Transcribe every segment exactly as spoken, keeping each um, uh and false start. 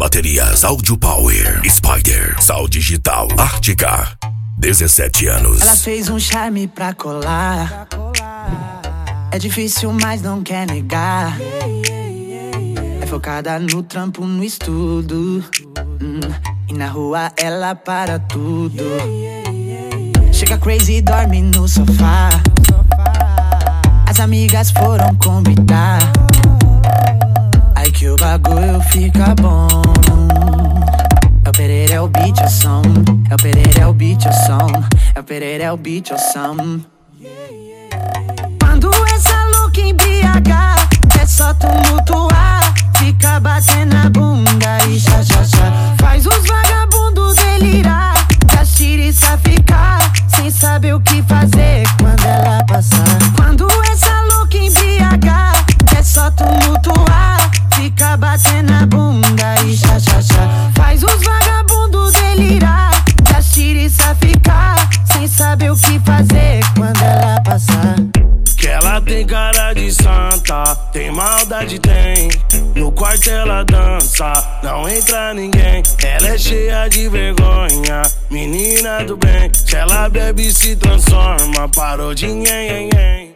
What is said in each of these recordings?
Baterias Audio Power, Spider, Sal Digital, Artica, dezessete anos. Ela fez um charme pra colar. É difícil, mas não quer negar. É focada no trampo, no estudo. hum, E na rua ela para tudo. Chega crazy e dorme no sofá. As amigas foram convidar. Aí que o bagulho fica bom. É o Pereira, é o beat, é o som. É o Pereira, é o beat, é o som. É o Pereira, é o beat, é o som. Quando essa louca embriagar, é só tumultuar. Fica batendo a bunda e já, já, já. Faz os vagabundos delirar. As tiriça ficar sem saber o que fazer quando ela passar. Quando essa louca embriagar, é só tumultuar. Fica batendo a bunda e já, já, já. Faz os vagabundos delirar. As tiriça ficar sem saber o que fazer quando ela passar. Que ela tem cara de santa, tem maldade, tem. No quarto ela dança, não entra ninguém. Ela é cheia de vergonha, menina do bem. Se ela bebe se transforma, parou de nhen, nhen.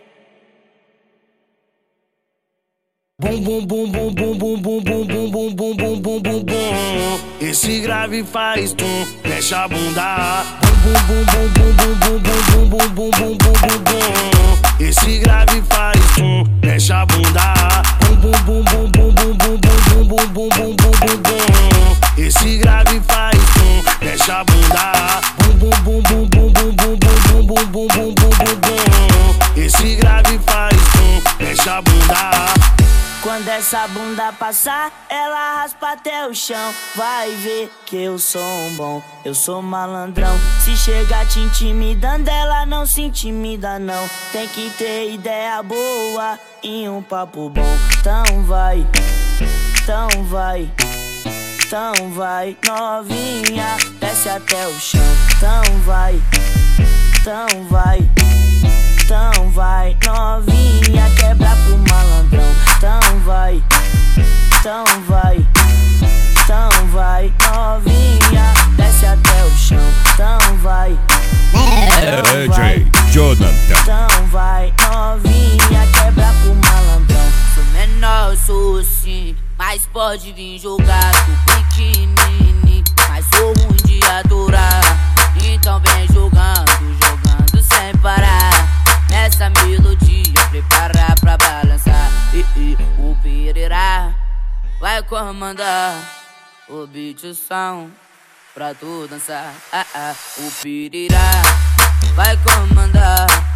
Bum bum bum bum bum bum bum bum bum bum bum bum bum bum bum. Esse grave faz tum, mexe a bunda. Bum bum bum bum bum bum bum bum bum bum bum bum bum. Esse grave faz tum, mexe a bunda. Bum bum bum bum bum bum bum bum bum bum bum bum bum. Esse grave faz tum, mexe a bunda. Bum bum bum bum bum bum bum bum bum bum bum bum bum. Esse grave faz tum, mexe a bunda. Quando essa bunda passar, ela raspa até o chão. Vai ver que eu sou um bom, eu sou malandrão. Se chegar te intimidando, ela não se intimida não. Tem que ter ideia boa e um papo bom. Então vai, então vai, então vai, novinha, desce até o chão. Então vai, então vai, então vai, novinha, quebra pro malandrão. Então vai, então vai, então vai, novinha, desce até o chão. Então vai, D J Jonathan. então vai, novinha, quebra pro malandrão. Sou menor, sou sim, mas pode vir jogar. Sou pequenininho, mas sou ruim de adorar. Então vem jogando, jogando sem parar. Nessa melodia, preparar pra balançar. E, e o Pereira vai comandar o beat, o som, pra tu dançar. Ah, ah. O Pereira vai comandar